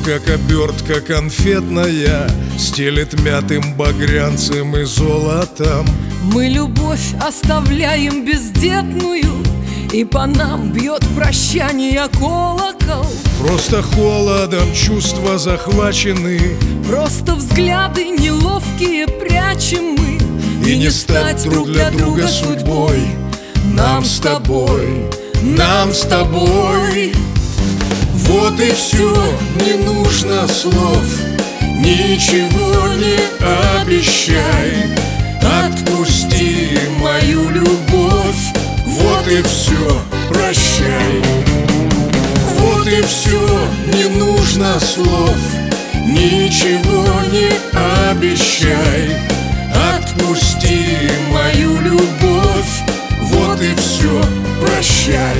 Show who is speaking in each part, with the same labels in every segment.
Speaker 1: как обертка конфетная, стелет мятым багрянцем и золотом.
Speaker 2: Мы любовь оставляем бездетную, и по нам бьет прощание колокол.
Speaker 1: Просто холодом чувства захвачены,
Speaker 2: просто взгляды неловкие прячем мы.
Speaker 1: И не стать друг для друга судьбой нам с тобой, нам с тобой. Вот и все, не нужно слов, ничего не обещай. Отпусти мою любовь, вот и все, прощай. Вот и все, не нужно слов, ничего не обещай. Отпусти мою любовь, вот и все, прощай.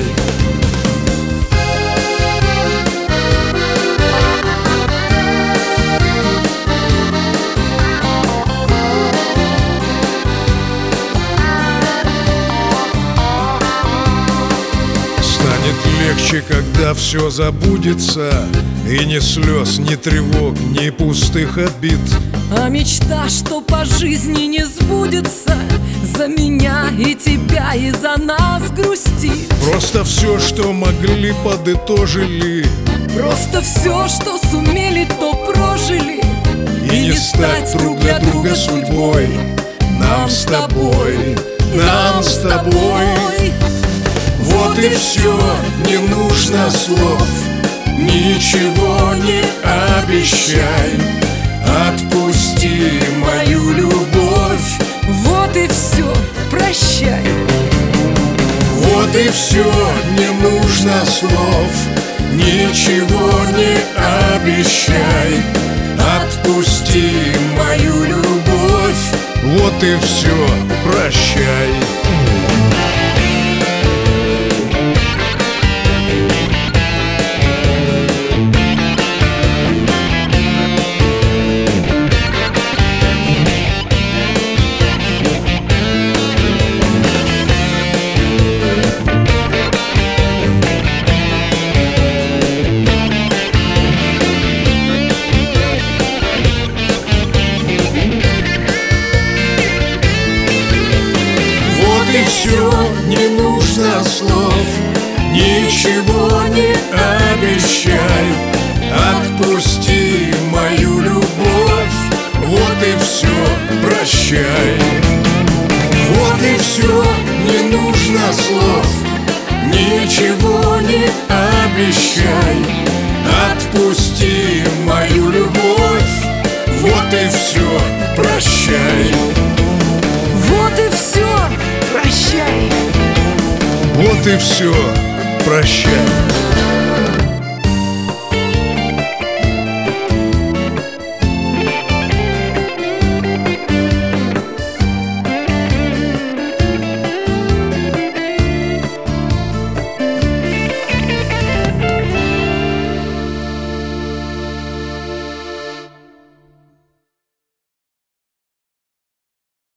Speaker 1: Станет легче, когда все забудется, и ни слез, ни тревог, ни пустых обид.
Speaker 2: А мечта, что по жизни не сбудется, за меня и тебя, и за нас грустит.
Speaker 1: Просто все, что могли, подытожили,
Speaker 2: просто все, что сумели, то прожили.
Speaker 1: И не стать друг для друга судьбой нам с тобой, нам с тобой. Вот и все, не нужно слов, ничего не обещай. Отпусти мою любовь,
Speaker 2: вот и все, прощай.
Speaker 1: Вот и все, не нужно слов, ничего не обещай. Отпусти мою любовь, вот и все, прощай. Вот и все, не нужно слов, ничего не обещай. Отпусти мою любовь, вот и все, прощай. Вот и все, не нужно слов, ничего не обещай. Отпусти мою любовь, вот и все, прощай.
Speaker 2: Вот и все, прощай.
Speaker 1: Вот и все, прощай.